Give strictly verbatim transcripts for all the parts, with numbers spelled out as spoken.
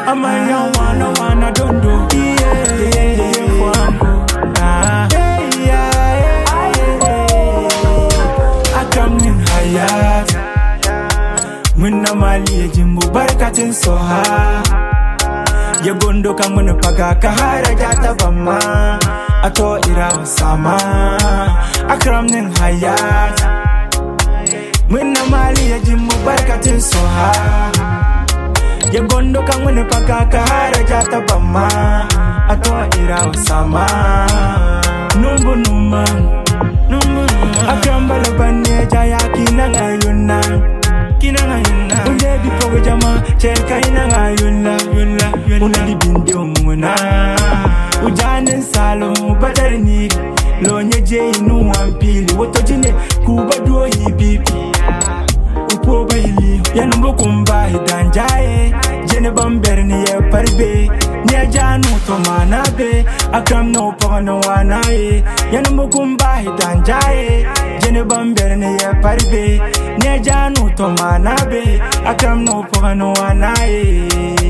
I'm a young one, I wanna don't do. Yeah, yeah, yeah, one. Ah, yeah, yeah, yeah. I come in higher. Muna mali jimbo barakatin soha. Ya gondo kamuna paga kahara jata bama. Ato ira sama. Akram nin hayat. Muna mali jimbo barakatin soha. Ya gondo kamuna paga kahara jata bama. Ato ira sama. Numbu numa. Numbu numa. Akram balabane jaya kinanga yuna. Kinanga yuna. Unde di pogo jama chelka inanga yuna yuna yuna. Una di binde umuna. Ujane salo batarini. Lonye je inu wampili. Woto jine kuba duo hibibi. Upo baili. Yanumbo kumba hidanjaye. Jene bamberni ye parbe. Nye janu to manabe. Akram no pogano wanaye. Yanumbo kumba hidanjaye. Jene bamberni ye parbe. Nye janu to manabe. Akram no pogano wanaye.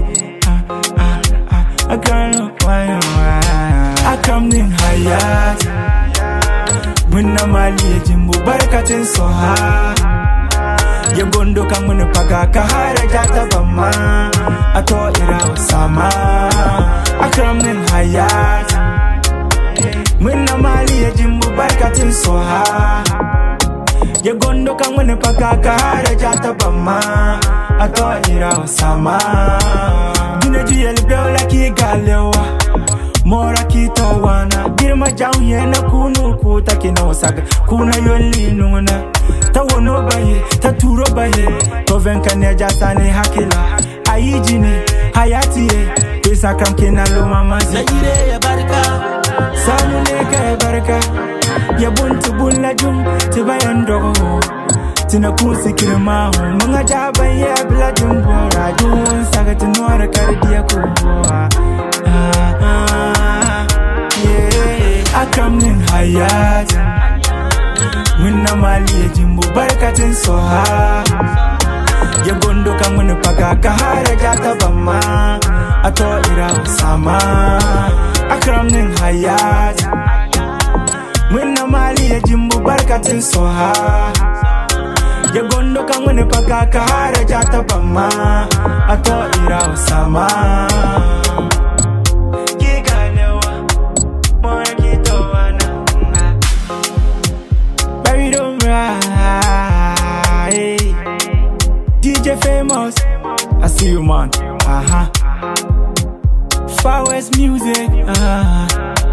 Akram no pogano wanaye. Akram nin hayat. Muna mali jimbo barakatin soha. Ya gondo kamuna paga kahara jata bama. Ato ira sama. Akram nin hayat. Muna mali jimbo barakatin soha. Ya gondo kamuna paga kahara jata bama. Ato ira sama. Dina jiyel beola ki galewa. Mora ki tawana. Girma jaun yena kunu kuta kina wasaga. Kuna yoli nunguna. Tawono baye, taturo baye. Tovenka neja sane hakila. Ayijine, hayati ye. Pesa kam kina lo mamazi. Najire ya baraka. Samu neka ya baraka. Ya buntu bunla jum, tibayan dogo. Tina kunsi kirma hu. Mga jaba ye bila jumbora. Jun saga tinora karidia kubwa. Ah, ah, yeah. Akram nin hayat. Muna mali jimbo barakatin soha. Ya gondo kamuna paga kahara jata bama. Ato ira sama. Akram nin hayat. Muna mali jimbo barakatin soha. Ya gondo kamuna paga kahara jata bama. Ato ira sama. D J Famous, I see you man. Uh-huh. Far West music. Uh-huh.